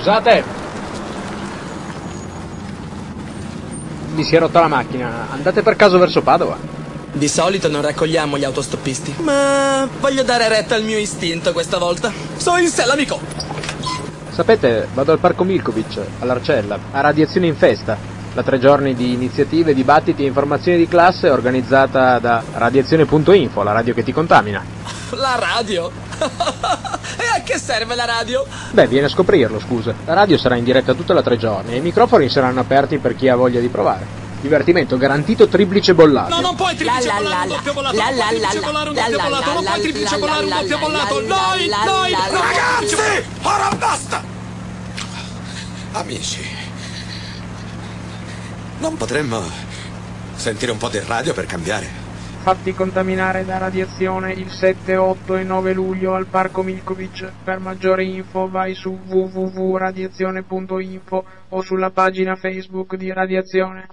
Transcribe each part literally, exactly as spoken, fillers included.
Scusate! Mi si è rotta la macchina. Andate per caso verso Padova? Di solito non raccogliamo gli autostoppisti, ma voglio dare retta al mio istinto questa volta. So in sé l'amico! Sapete, vado al Parco Milkovic, all'Arcella, a Radiazione in Festa, la tre giorni di iniziative, dibattiti e informazioni di classe organizzata da Radiazione punto info, la radio che ti contamina. La radio? E a che serve la radio? Beh, vieni a scoprirlo, scusa. La radio sarà in diretta tutta la tre giorni e i microfoni saranno aperti per chi ha voglia di provare. Divertimento garantito triplice bollato. No, non puoi triplice bollare un doppio bollato, non puoi triplice bollare un doppio bollato, non puoi triplice bollare un doppio bollato, noi, noi, ragazzi, ora basta! Amici, non potremmo sentire un po' del radio per cambiare? Fatti contaminare da radiazione il sette, otto e nove luglio al Parco Milkovic. Per maggiori info vai su w w w punto radiazione punto info o sulla pagina Facebook di Radiazione.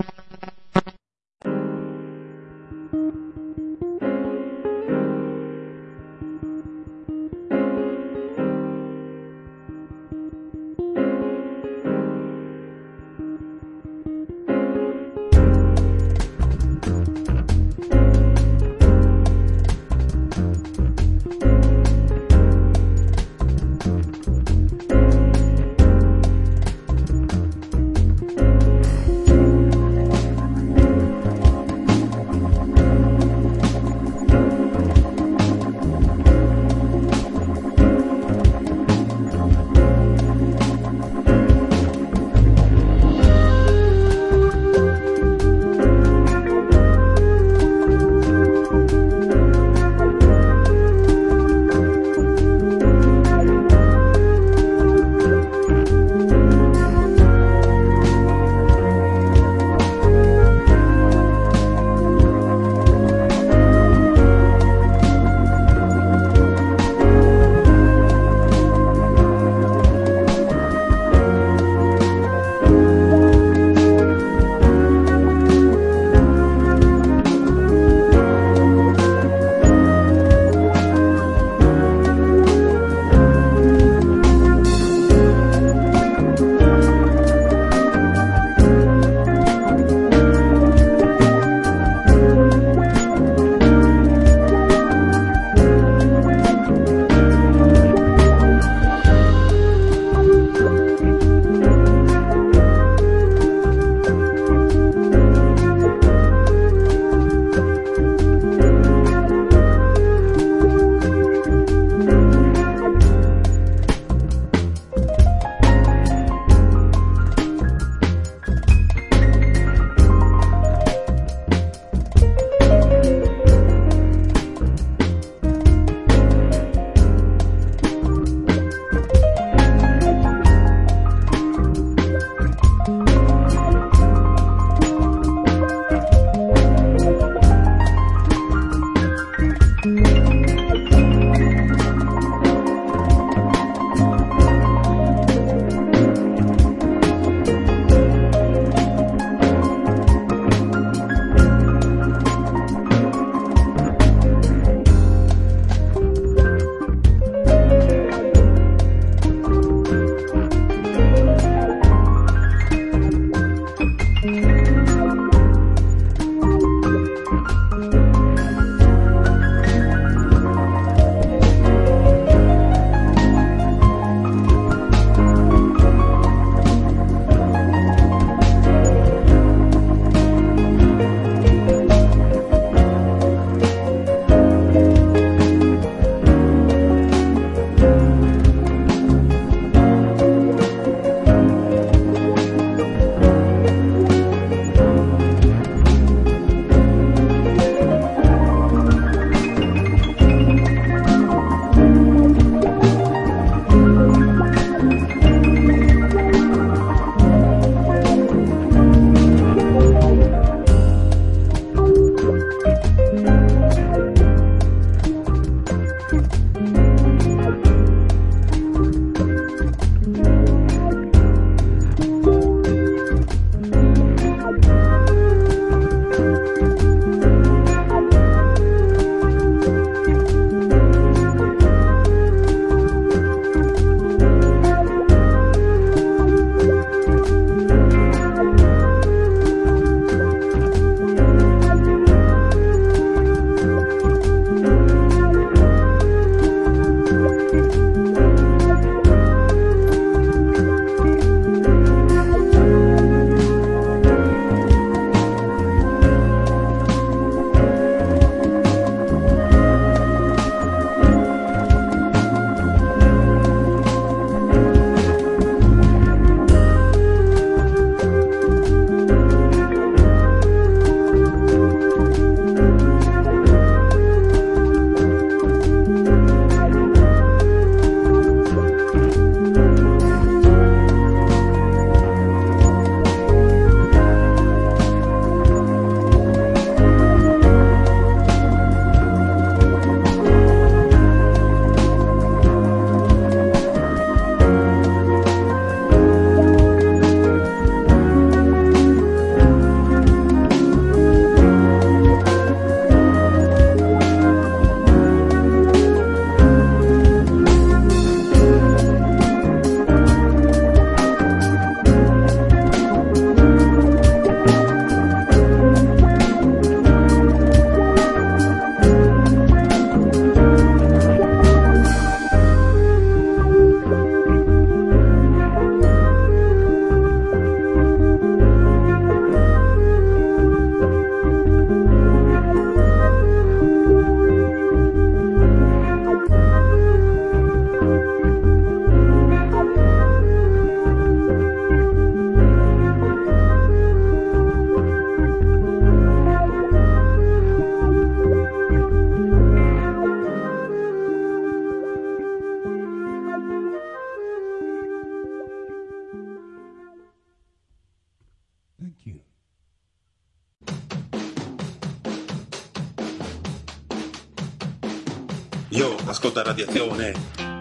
Io ascolta Radiazione.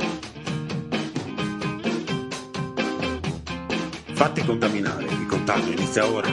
Fatti contaminare, il contagio inizia ora.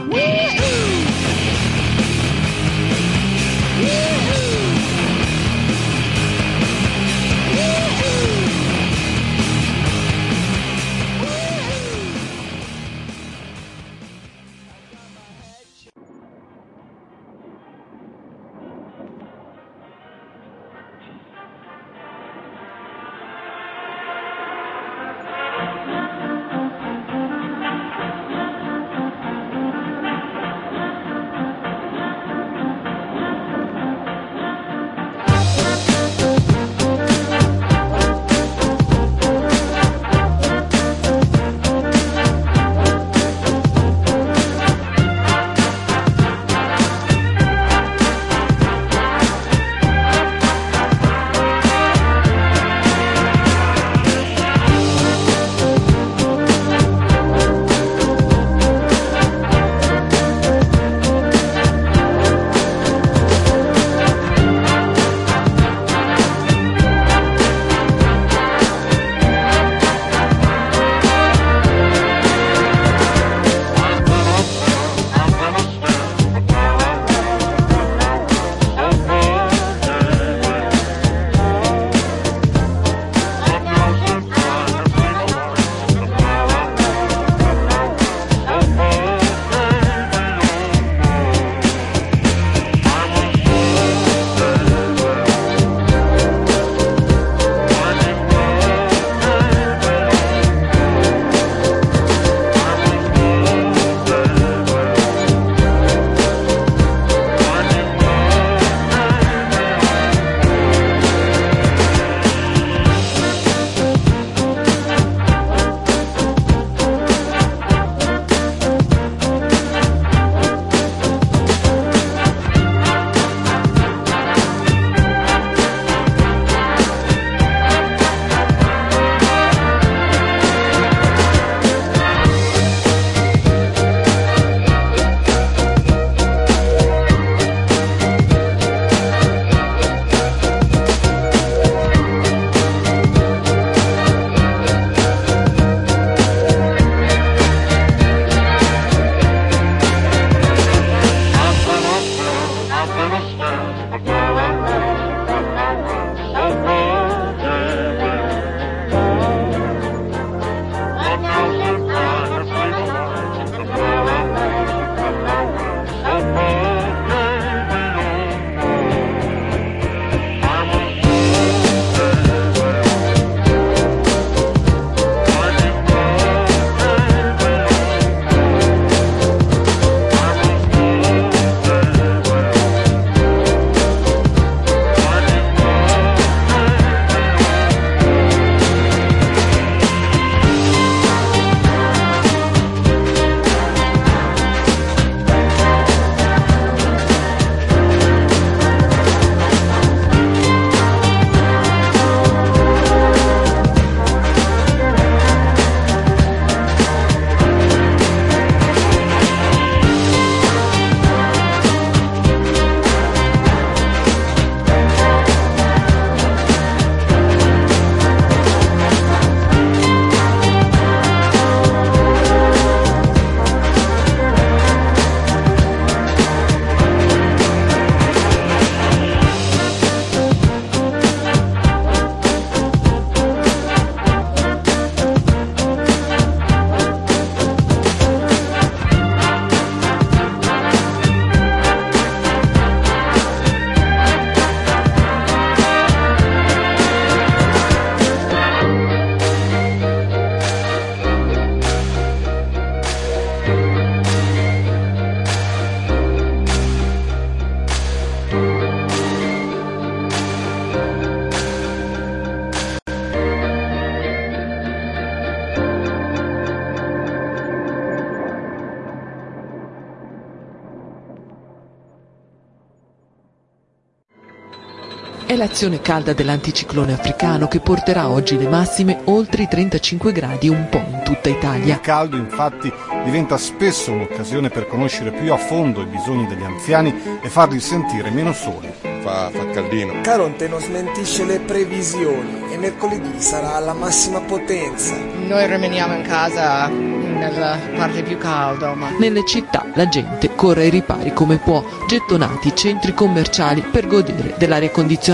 È l'azione calda dell'anticiclone africano che porterà oggi le massime oltre i trentacinque gradi un po' in tutta Italia. Il caldo infatti diventa spesso un'occasione per conoscere più a fondo i bisogni degli anziani e farli sentire meno soli. Fa, fa caldino. Caronte non smentisce le previsioni e mercoledì sarà alla massima potenza. Noi rimaniamo in casa nella parte più calda. Ma... Nelle città la gente corre ai ripari come può, gettonati centri commerciali per godere dell'aria condizionata.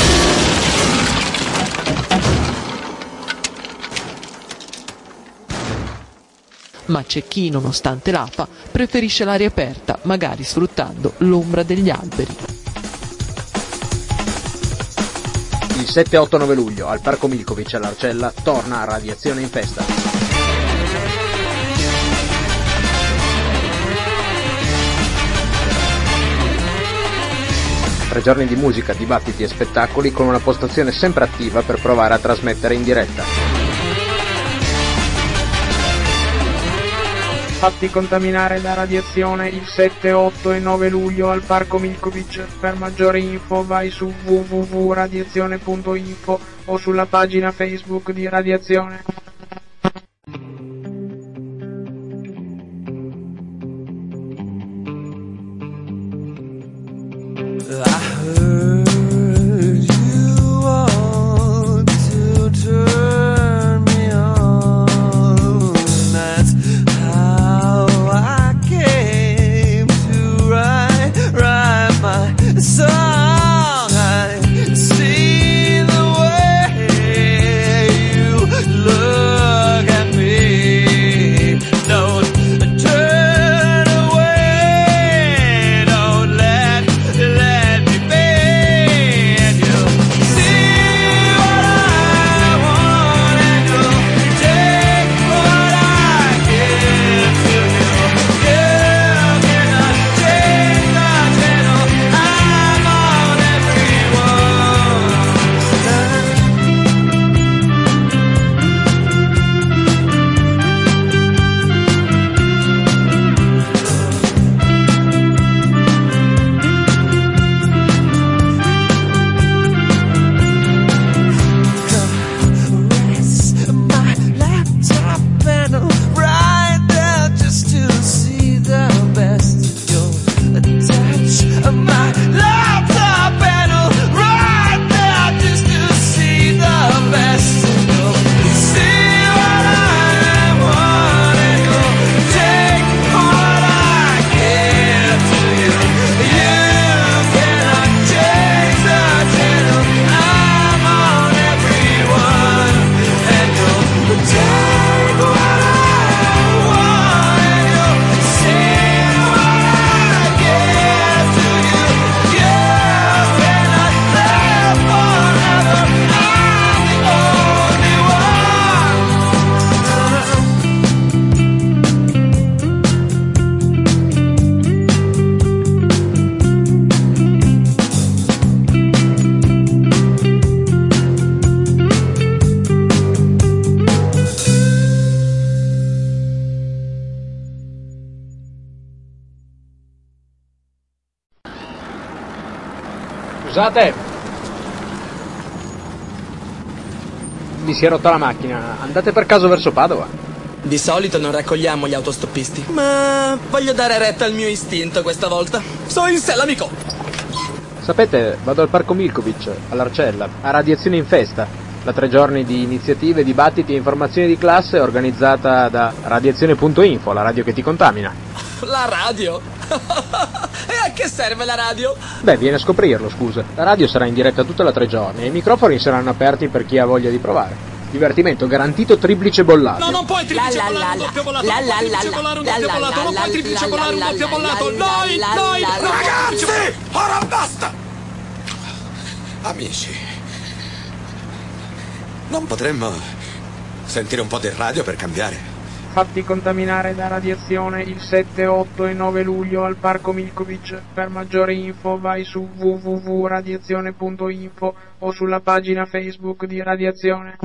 Ma c'è chi, nonostante l'afa, preferisce l'aria aperta, magari sfruttando l'ombra degli alberi. Il sette otto nove luglio al Parco Milkovic all'Arcella torna Radiazione in Festa. Tre giorni di musica, dibattiti e spettacoli con una postazione sempre attiva per provare a trasmettere in diretta. Fatti contaminare da radiazione il sette otto e nove luglio al Parco Milkovic. Per maggiori info vai su w w w punto radiazione punto info o sulla pagina Facebook di Radiazione. Scusate, mi si è rotta la macchina, andate per caso verso Padova? Di solito non raccogliamo gli autostoppisti, ma voglio dare retta al mio istinto questa volta. Sono in sé l'amico! Sapete, vado al Parco Milkovic, all'Arcella, a Radiazione in Festa, da tre giorni di iniziative, dibattiti e informazioni di classe organizzata da radiazione punto info, la radio che ti contamina. La radio? E a che serve la radio? Beh, vieni a scoprirlo, scusa. La radio sarà in diretta tutta la tre giorni e i microfoni saranno aperti per chi ha voglia di provare. Divertimento garantito triplice bollato. No, non puoi triplice bollare un doppio bollato. Non puoi triplice bollare un doppio bollato. Non puoi triplice bollare un doppio bollato. Noi, noi, ragazzi, ora basta! Amici, non potremmo sentire un po' di radio per cambiare? Fatti contaminare da radiazione il sette otto e nove luglio al Parco Milkovic. Per maggiori info vai su w w w punto radiazione punto info o sulla pagina Facebook di Radiazione.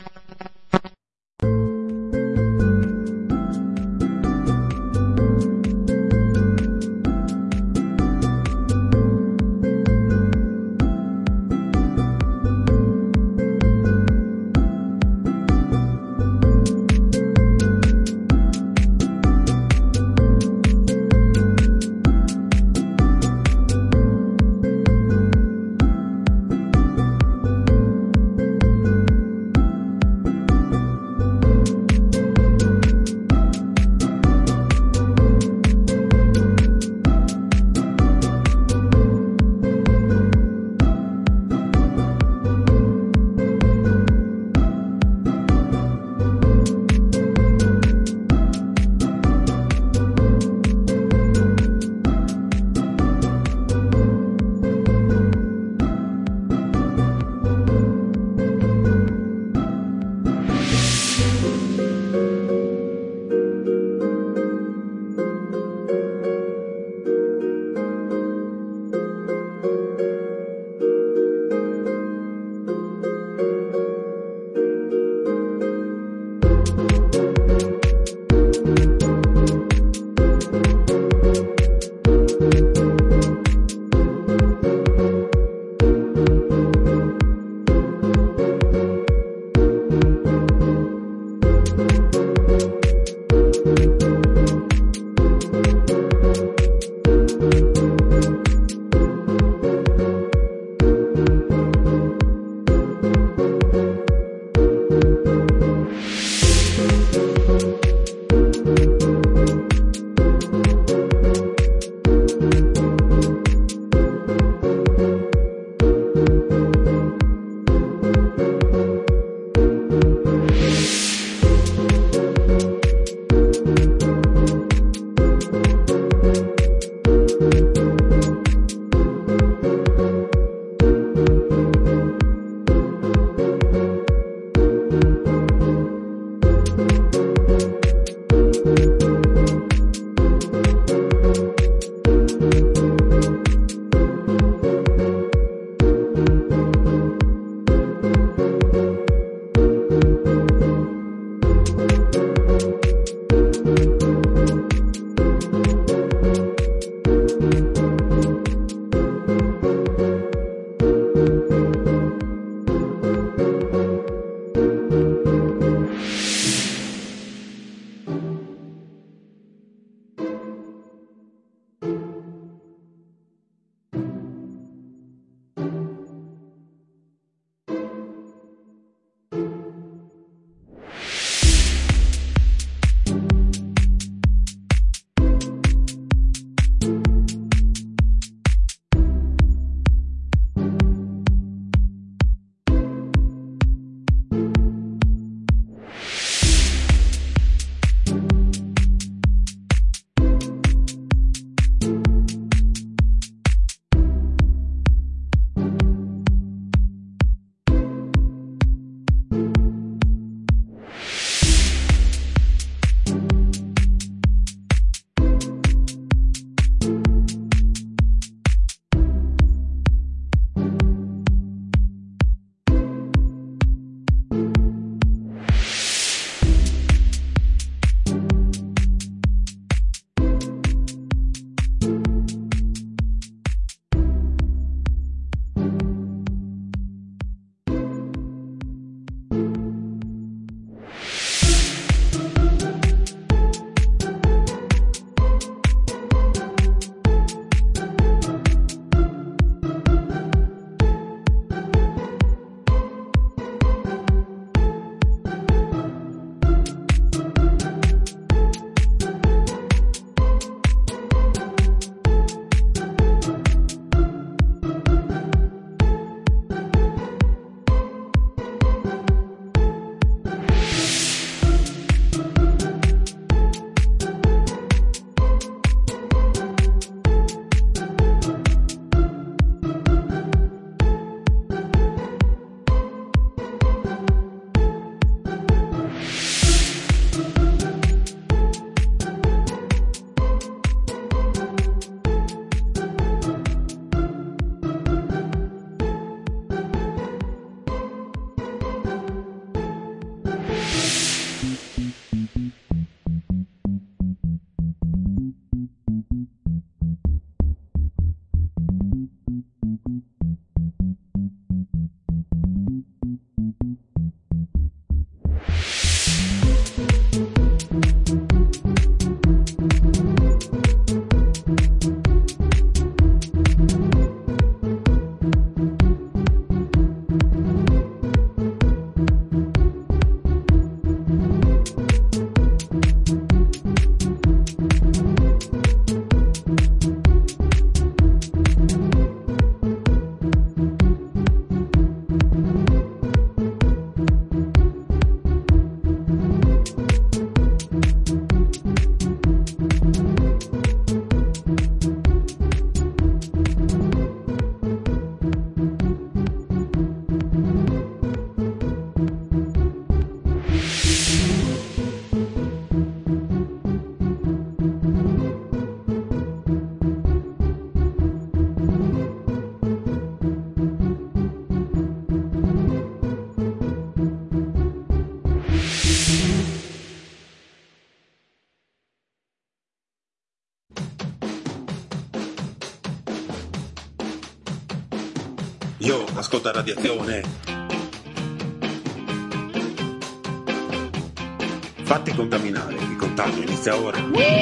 Io ascolta Radiazione. Fatti contaminare, il contagio inizia ora.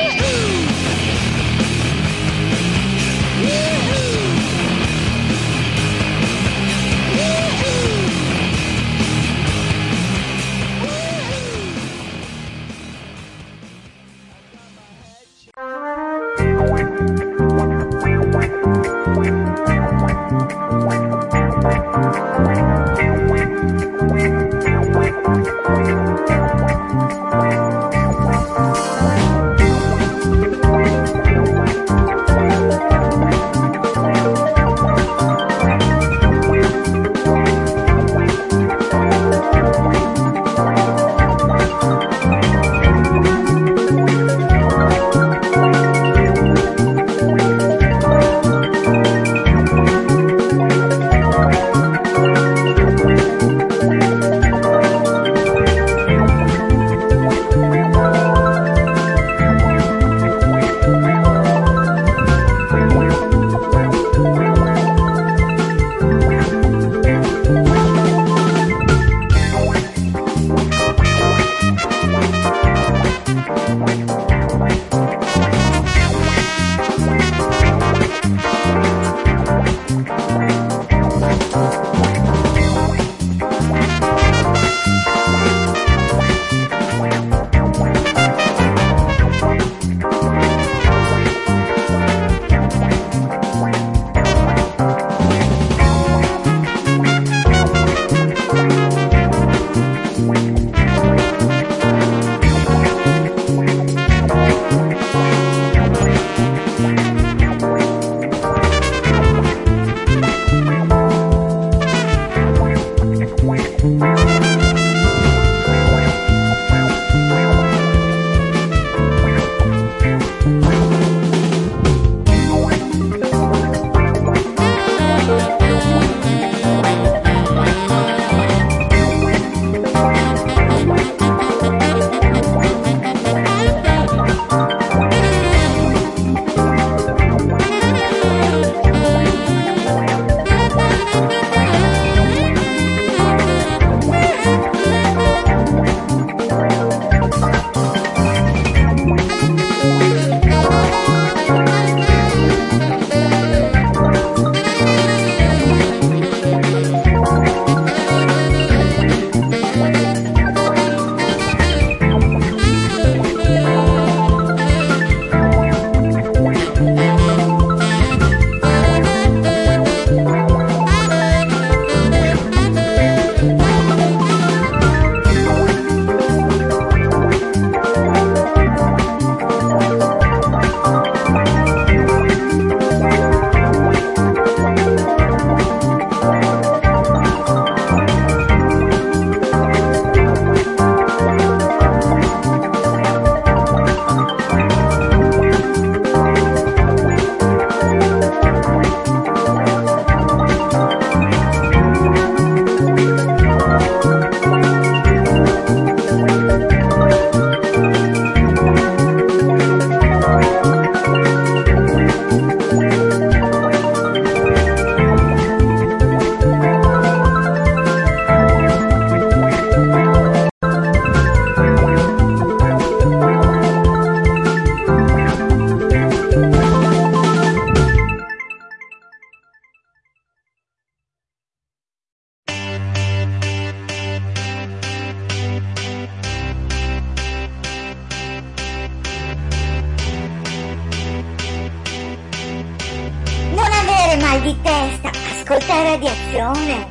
mal di testa, ascolta Radiazione.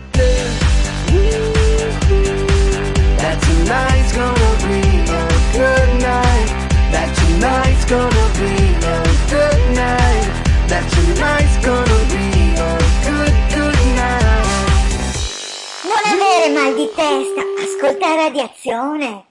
That tonight's gonna be a good night. That tonight's gonna be a good night. That tonight's gonna be a good, good night. Non avere mal di testa, ascolta Radiazione.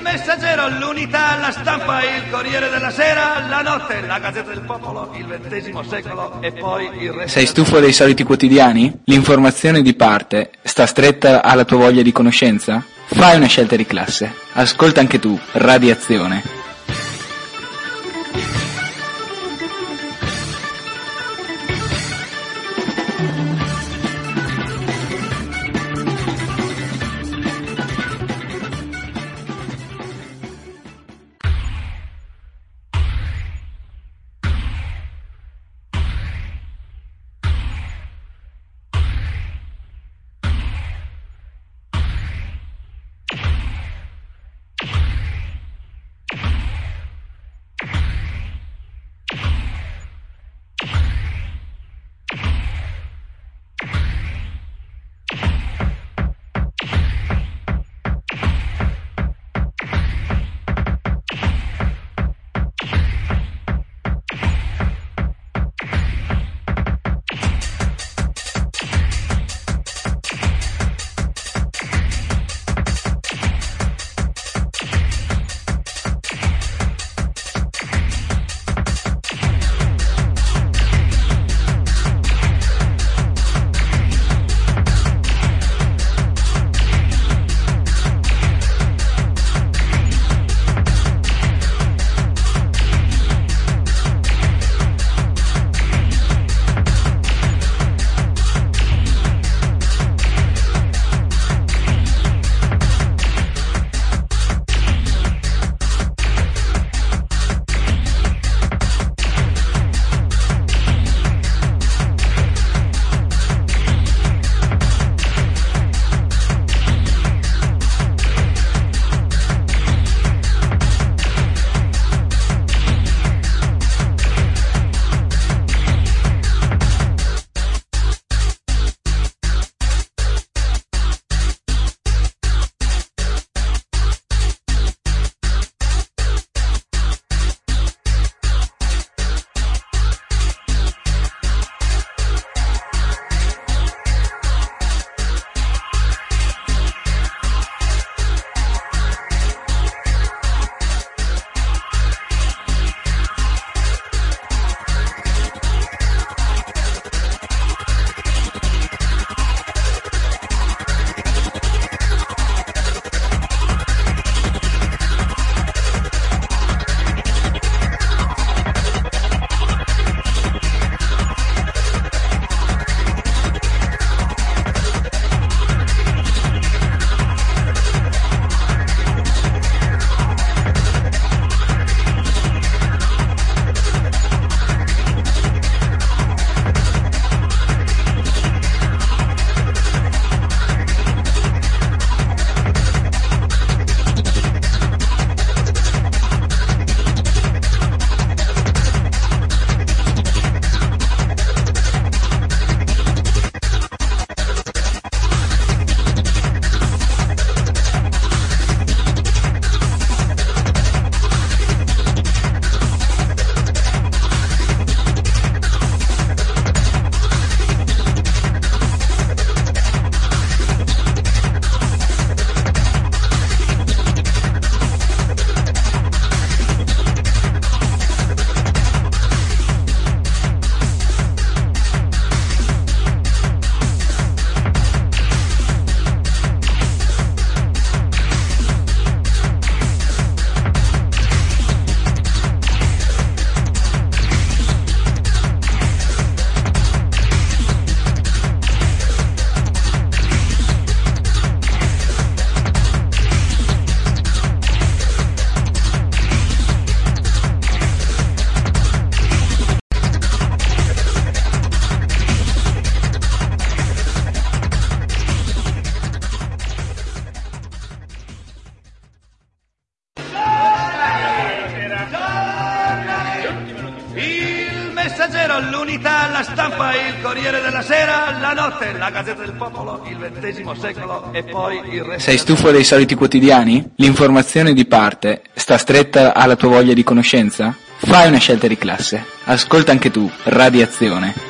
Messaggero, l'Unità, la Stampa, il Corriere della Sera, la Notte, la Gazzetta del Popolo, il ventesimo secolo e poi il resto. Sei stufo dei soliti quotidiani? L'informazione di parte sta stretta alla tua voglia di conoscenza? Fai una scelta di classe. Ascolta anche tu Radiazione. Messaggero, l'Unità, la Stampa, il Corriere della Sera, la Notte, la Gazzetta del Popolo, il ventesimo secolo e poi il resto. Sei stufo dei soliti quotidiani? L'informazione di parte sta stretta alla tua voglia di conoscenza? Fai una scelta di classe. Ascolta anche tu Radiazione.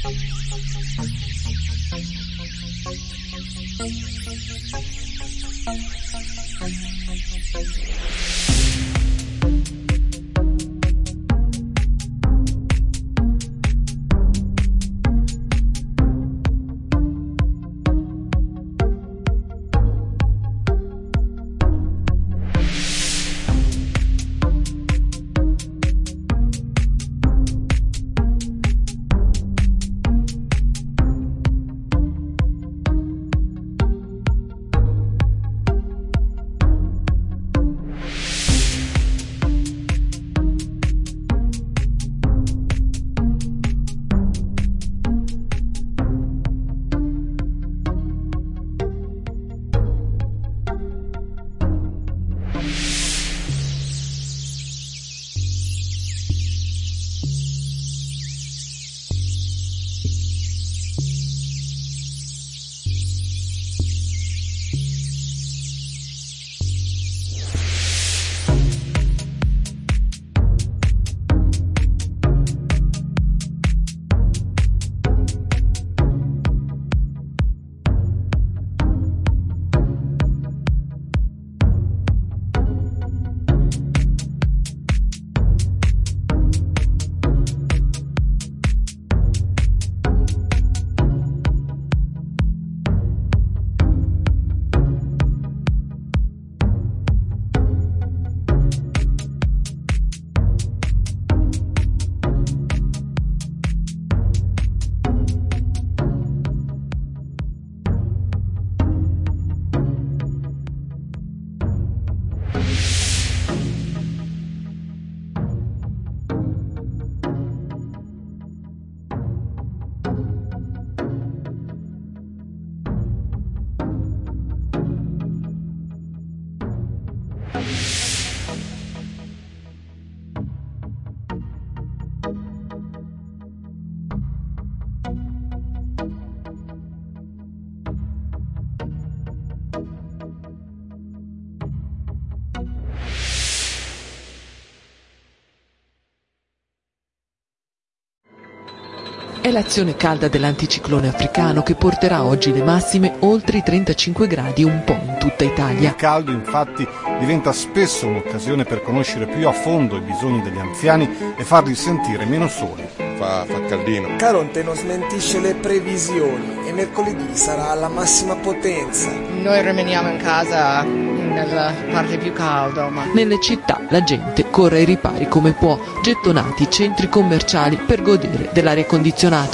È l'azione calda dell'anticiclone africano che porterà oggi le massime oltre i trentacinque gradi un po' in tutta Italia. Il caldo infatti diventa spesso un'occasione per conoscere più a fondo i bisogni degli anziani e farli sentire meno soli. Fa, fa caldino. Caronte non smentisce le previsioni e mercoledì sarà alla massima potenza. Noi rimaniamo in casa nella parte più calda, ma... Nelle città la gente corre ai ripari come può, gettonati centri commerciali per godere dell'aria condizionata.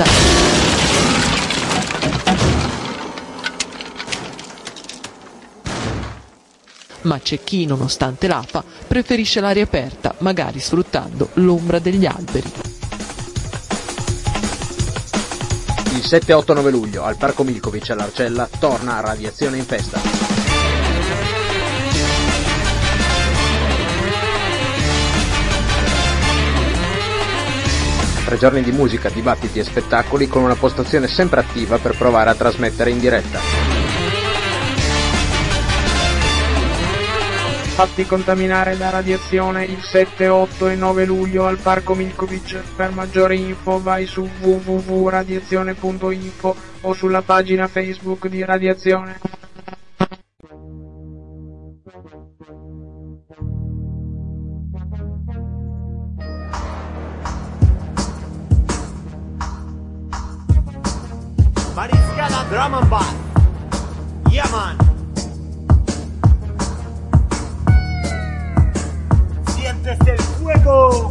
Ma c'è chi, nonostante l'afa, preferisce l'aria aperta, magari sfruttando l'ombra degli alberi. Il sette otto nove luglio al Parco Milkovic all'Arcella torna Radiazione in festa. Tre giorni di musica, dibattiti e spettacoli con una postazione sempre attiva per provare a trasmettere in diretta. Fatti contaminare da radiazione il sette, otto e nove luglio al Parco Milkovic. Per maggiori info vai su w w w punto radiazione punto info o sulla pagina Facebook di Radiazione. Mariscala Drum and Bass. Yeah man. Sientes el fuego.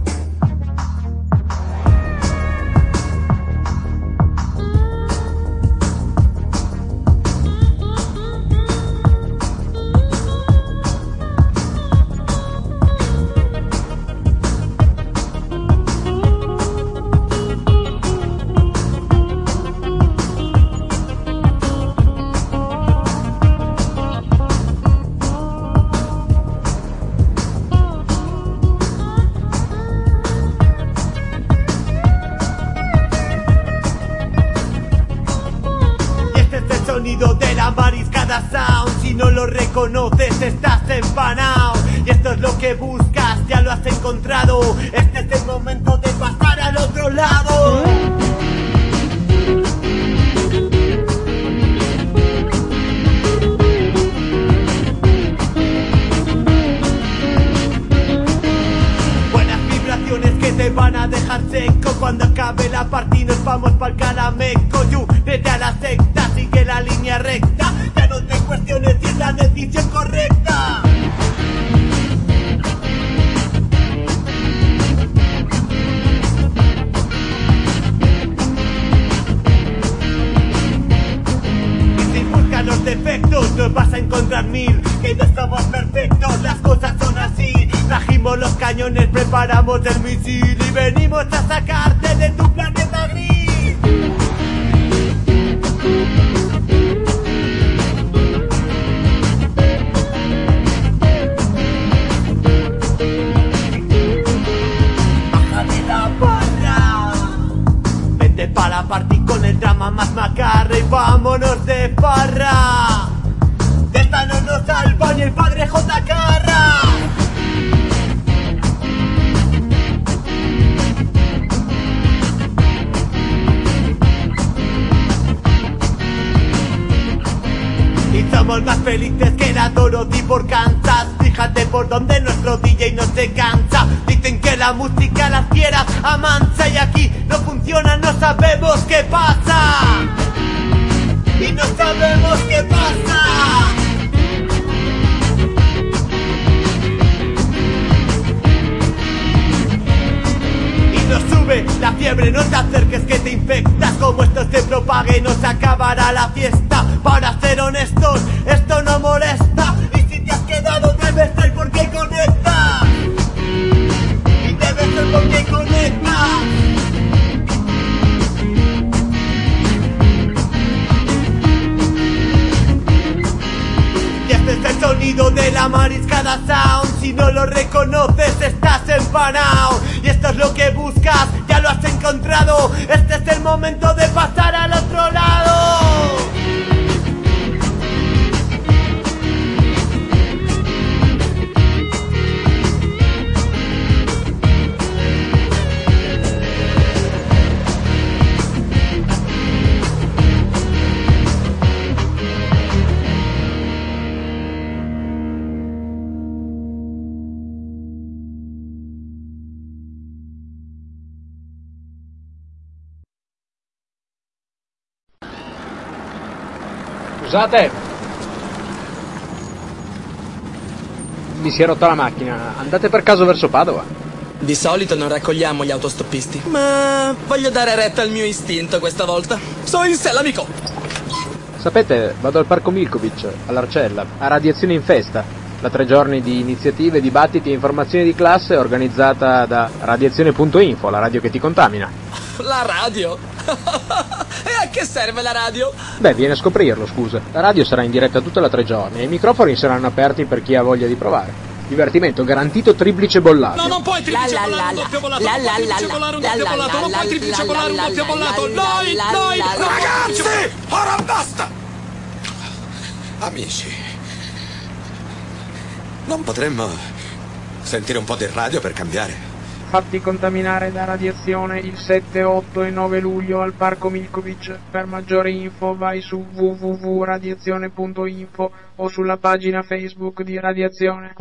De la mariscada sound, si no lo reconoces estás empanado. Y esto es lo que buscas, ya lo has encontrado. Este es el momento de pasar al otro lado. Justo cuando acabe la partida nos vamos pa'l calameco. You, vete a la secta, sigue la línea recta. Ya no te cuestiones si es la decisión correcta. Los defectos nos vas a encontrar mil, que no estamos perfectos, las cosas son así. Trajimos los cañones, preparamos el misil y venimos a sacarte de tu planeta gris. Baja de la barra, vete pa' la party con el drama más macarra y vámonos de farra. De esta no nos salva ni el padre J. Carra. Y somos más felices que la Dorothy por Kansas. Fíjate por donde nuestro D J no se cansa. Dicen que la música las fieras amansa y aquí no funciona, no sabemos qué pasa. Y no sabemos qué pasa. Y nos sube la fiebre, no te acerques que te infectas. Como esto se propague no se acabará la fiesta. Para ser honestos, esto no molesta. Y si te has quedado debes ser porque conectas. Y debes ser porque conectas. Este es el sonido de la mariscada sound. Si no lo reconoces estás empanado. Y esto es lo que buscas, ya lo has encontrado. Este es el momento de pasar al otro lado. Scusate, mi si è rotta la macchina. Andate per caso verso Padova? Di solito non raccogliamo gli autostoppisti, ma voglio dare retta al mio istinto questa volta. So in sé l'amico. Sapete, vado al Parco Milkovic, all'Arcella, a Radiazione in Festa, la tre giorni di iniziative, dibattiti e informazioni di classe organizzata da radiazione punto info, la radio che ti contamina. La radio? E a che serve la radio? Beh, vieni a scoprirlo, scusa. La radio sarà in diretta tutta la tre giorni e i microfoni saranno aperti per chi ha voglia di provare. Divertimento garantito triplice bollato. No, non puoi triplice bollare un doppio bollato. Non puoi triplice bollare un doppio bollato. Non puoi triplice bollare un doppio bollato. Noi, noi, ragazzi, ora basta! Amici, non potremmo sentire un po' di radio per cambiare? Fatti contaminare da radiazione il sette, otto e nove luglio al Parco Milkovic. Per maggiori info vai su w w w punto radiazione punto info o sulla pagina Facebook di Radiazione.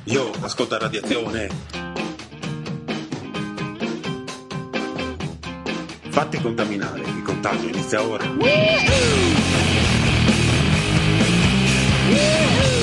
Io ascolta Radiazione. Fatti contaminare, il contagio inizia ora. Woo-hoo!